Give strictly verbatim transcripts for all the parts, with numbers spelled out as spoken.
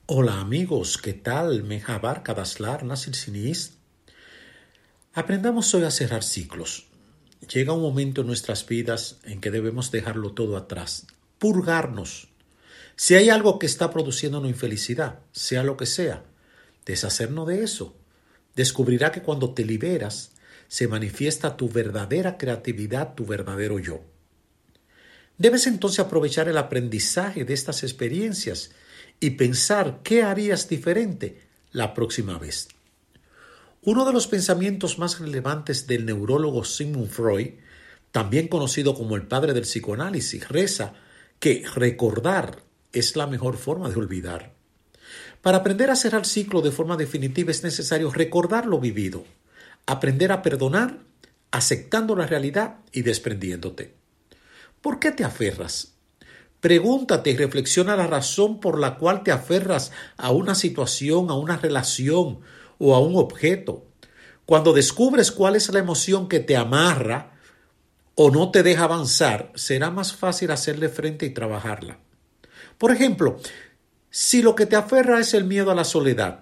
Hola amigos, ¿qué tal? Mejabar Kadaslar Nasir Sinis. Aprendamos hoy a cerrar ciclos. Llega un momento en nuestras vidas en que debemos dejarlo todo atrás, purgarnos. Si hay algo que está produciéndonos infelicidad, sea lo que sea, deshacernos de eso. Descubrirá que cuando te liberas, se manifiesta tu verdadera creatividad, tu verdadero yo. Debes entonces aprovechar el aprendizaje de estas experiencias y pensar qué harías diferente la próxima vez. Uno de los pensamientos más relevantes del neurólogo Sigmund Freud, también conocido como el padre del psicoanálisis, reza que recordar es la mejor forma de olvidar. Para aprender a cerrar ciclo de forma definitiva es necesario recordar lo vivido, aprender a perdonar, aceptando la realidad y desprendiéndote. ¿Por qué te aferras? Pregúntate y reflexiona la razón por la cual te aferras a una situación, a una relación o a un objeto. Cuando descubres cuál es la emoción que te amarra o no te deja avanzar, será más fácil hacerle frente y trabajarla. Por ejemplo, si lo que te aferra es el miedo a la soledad,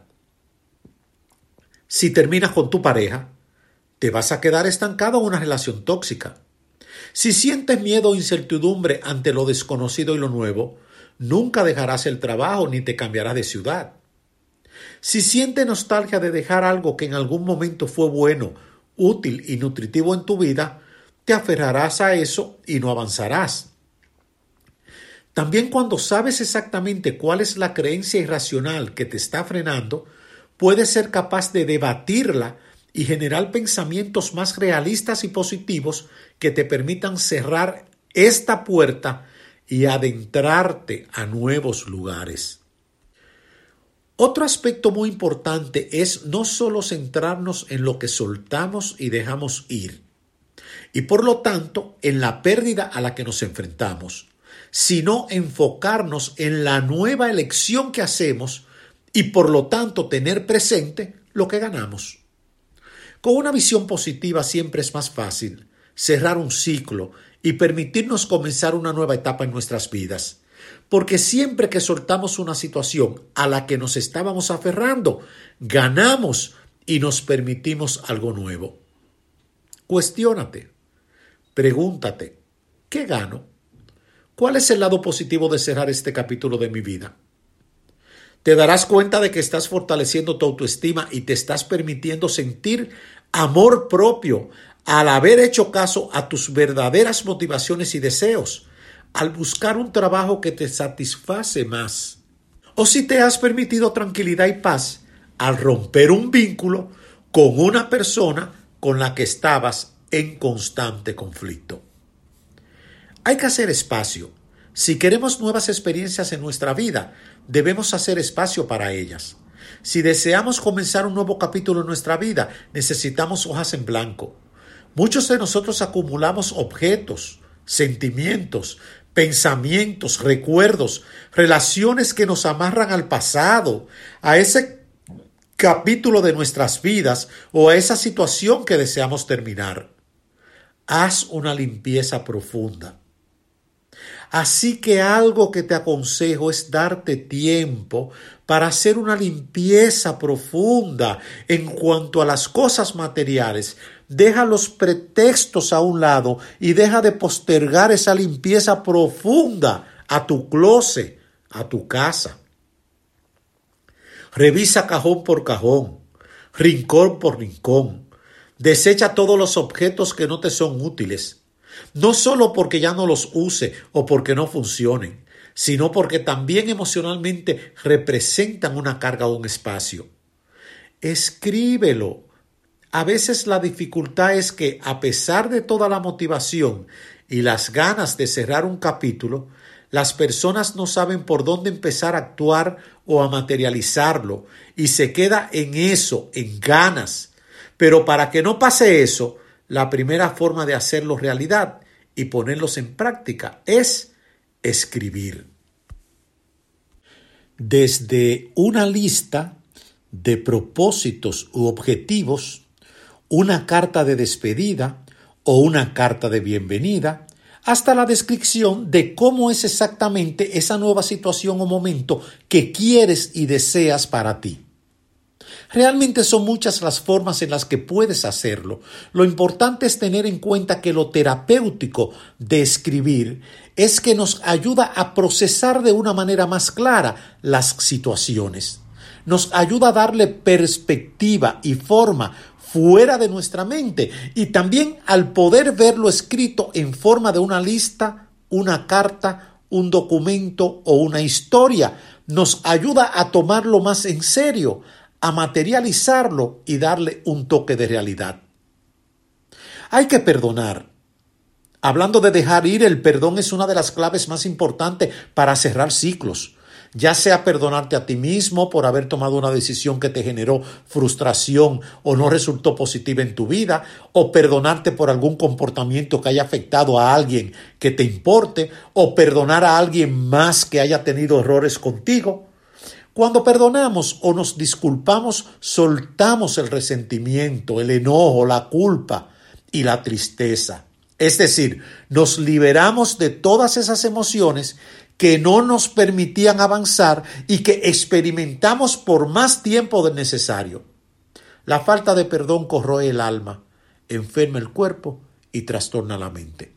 si terminas con tu pareja, te vas a quedar estancado en una relación tóxica. Si sientes miedo o incertidumbre ante lo desconocido y lo nuevo, nunca dejarás el trabajo ni te cambiarás de ciudad. Si sientes nostalgia de dejar algo que en algún momento fue bueno, útil y nutritivo en tu vida, te aferrarás a eso y no avanzarás. También cuando sabes exactamente cuál es la creencia irracional que te está frenando, puedes ser capaz de debatirla y generar pensamientos más realistas y positivos que te permitan cerrar esta puerta y adentrarte a nuevos lugares. Otro aspecto muy importante es no solo centrarnos en lo que soltamos y dejamos ir, y por lo tanto en la pérdida a la que nos enfrentamos, sino enfocarnos en la nueva elección que hacemos y por lo tanto tener presente lo que ganamos. Con una visión positiva siempre es más fácil cerrar un ciclo y permitirnos comenzar una nueva etapa en nuestras vidas. Porque siempre que soltamos una situación a la que nos estábamos aferrando, ganamos y nos permitimos algo nuevo. Cuestiónate, pregúntate, ¿qué gano? ¿Cuál es el lado positivo de cerrar este capítulo de mi vida? Te darás cuenta de que estás fortaleciendo tu autoestima y te estás permitiendo sentir amor propio al haber hecho caso a tus verdaderas motivaciones y deseos, al buscar un trabajo que te satisface más. O si te has permitido tranquilidad y paz al romper un vínculo con una persona con la que estabas en constante conflicto. Hay que hacer espacio. Si queremos nuevas experiencias en nuestra vida, debemos hacer espacio para ellas. Si deseamos comenzar un nuevo capítulo en nuestra vida, necesitamos hojas en blanco. Muchos de nosotros acumulamos objetos, sentimientos, pensamientos, recuerdos, relaciones que nos amarran al pasado, a ese capítulo de nuestras vidas o a esa situación que deseamos terminar. Haz una limpieza profunda. Así que algo que te aconsejo es darte tiempo para hacer una limpieza profunda en cuanto a las cosas materiales. Deja los pretextos a un lado y deja de postergar esa limpieza profunda a tu closet, a tu casa. Revisa cajón por cajón, rincón por rincón. Desecha todos los objetos que no te son útiles. No solo porque ya no los use o porque no funcionen, sino porque también emocionalmente representan una carga o un espacio. Escríbelo. A veces la dificultad es que, a pesar de toda la motivación y las ganas de cerrar un capítulo, las personas no saben por dónde empezar a actuar o a materializarlo y se queda en eso, en ganas. Pero para que no pase eso, la primera forma de hacerlo realidad y ponerlos en práctica es escribir. Desde una lista de propósitos u objetivos, una carta de despedida o una carta de bienvenida, hasta la descripción de cómo es exactamente esa nueva situación o momento que quieres y deseas para ti. Realmente son muchas las formas en las que puedes hacerlo. Lo importante es tener en cuenta que lo terapéutico de escribir es que nos ayuda a procesar de una manera más clara las situaciones. Nos ayuda a darle perspectiva y forma fuera de nuestra mente, y también al poder verlo escrito en forma de una lista, una carta, un documento o una historia, nos ayuda a tomarlo más en serio, a materializarlo y darle un toque de realidad. Hay que perdonar. Hablando de dejar ir, el perdón es una de las claves más importantes para cerrar ciclos. Ya sea perdonarte a ti mismo por haber tomado una decisión que te generó frustración o no resultó positiva en tu vida, o perdonarte por algún comportamiento que haya afectado a alguien que te importe, o perdonar a alguien más que haya tenido errores contigo. Cuando perdonamos o nos disculpamos, soltamos el resentimiento, el enojo, la culpa y la tristeza. Es decir, nos liberamos de todas esas emociones que no nos permitían avanzar y que experimentamos por más tiempo del necesario. La falta de perdón corroe el alma, enferma el cuerpo y trastorna la mente.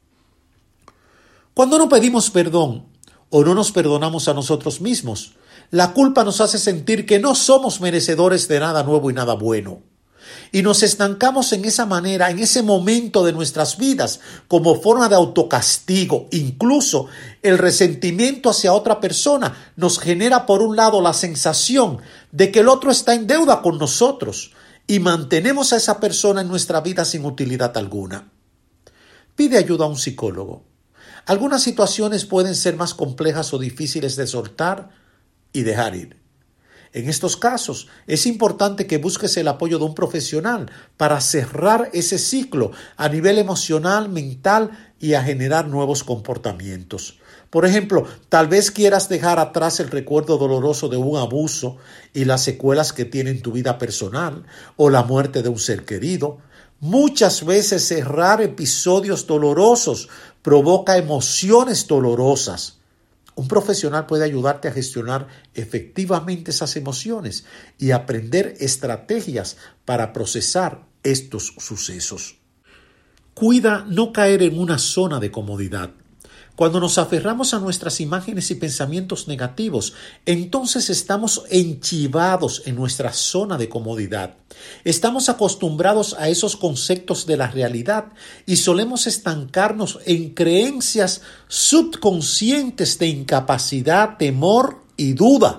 Cuando no pedimos perdón o no nos perdonamos a nosotros mismos, la culpa nos hace sentir que no somos merecedores de nada nuevo y nada bueno. Y nos estancamos en esa manera, en ese momento de nuestras vidas, como forma de autocastigo. Incluso el resentimiento hacia otra persona nos genera, por un lado, la sensación de que el otro está en deuda con nosotros y mantenemos a esa persona en nuestra vida sin utilidad alguna. Pide ayuda a un psicólogo. Algunas situaciones pueden ser más complejas o difíciles de soltar y dejar ir. En estos casos, es importante que busques el apoyo de un profesional para cerrar ese ciclo a nivel emocional, mental y a generar nuevos comportamientos. Por ejemplo, tal vez quieras dejar atrás el recuerdo doloroso de un abuso y las secuelas que tiene en tu vida personal o la muerte de un ser querido. Muchas veces cerrar episodios dolorosos provoca emociones dolorosas. Un profesional puede ayudarte a gestionar efectivamente esas emociones y aprender estrategias para procesar estos sucesos. Cuida no caer en una zona de comodidad. Cuando nos aferramos a nuestras imágenes y pensamientos negativos, entonces estamos enchivados en nuestra zona de comodidad. Estamos acostumbrados a esos conceptos de la realidad y solemos estancarnos en creencias subconscientes de incapacidad, temor y duda.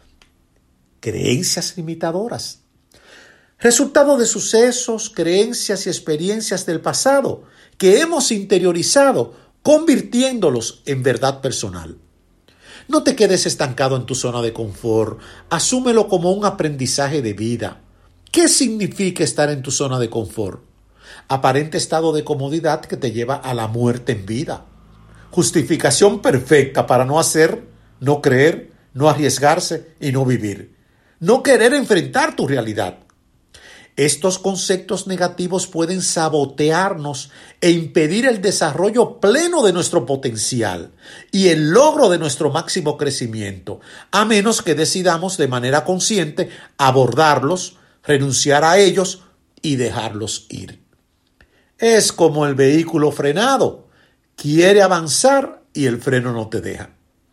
Creencias limitadoras. Resultado de sucesos, creencias y experiencias del pasado que hemos interiorizado, convirtiéndolos en verdad personal. No te quedes estancado en tu zona de confort. Asúmelo como un aprendizaje de vida. ¿Qué significa estar en tu zona de confort? Aparente estado de comodidad que te lleva a la muerte en vida. Justificación perfecta para no hacer, no creer, no arriesgarse y no vivir. No querer enfrentar tu realidad. Estos conceptos negativos pueden sabotearnos e impedir el desarrollo pleno de nuestro potencial y el logro de nuestro máximo crecimiento, a menos que decidamos de manera consciente abordarlos, renunciar a ellos y dejarlos ir. Es como el vehículo frenado. Quiere avanzar y el freno no te deja.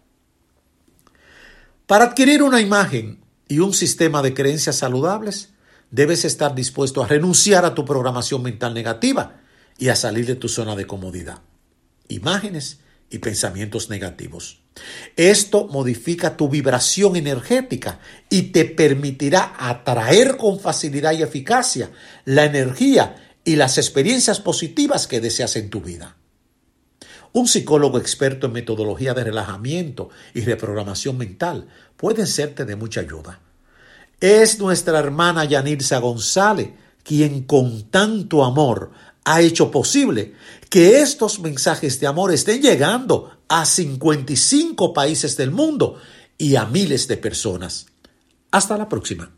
Para adquirir una imagen y un sistema de creencias saludables, debes estar dispuesto a renunciar a tu programación mental negativa y a salir de tu zona de comodidad. Imágenes y pensamientos negativos. Esto modifica tu vibración energética y te permitirá atraer con facilidad y eficacia la energía y las experiencias positivas que deseas en tu vida. Un psicólogo experto en metodología de relajamiento y reprogramación mental puede serte de mucha ayuda. Es nuestra hermana Yanirza González quien con tanto amor ha hecho posible que estos mensajes de amor estén llegando a cincuenta y cinco países del mundo y a miles de personas. Hasta la próxima.